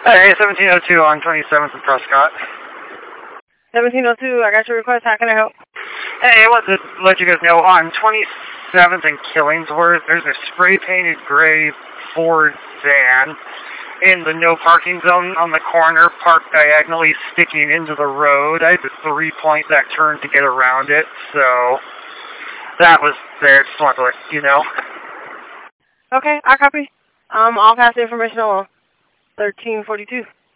Hey, 1702 on 27th and Prescott. 1702, I got your request. How can I help? Hey, I want to let you guys know, on 27th and Killingsworth, there's a spray-painted gray Ford van in the no parking zone on the corner, parked diagonally sticking into the road. I had to 3-point that turn to get around it, so that was there. Just wanted to let you know. Okay, I copy. I'll pass the information along. 1342.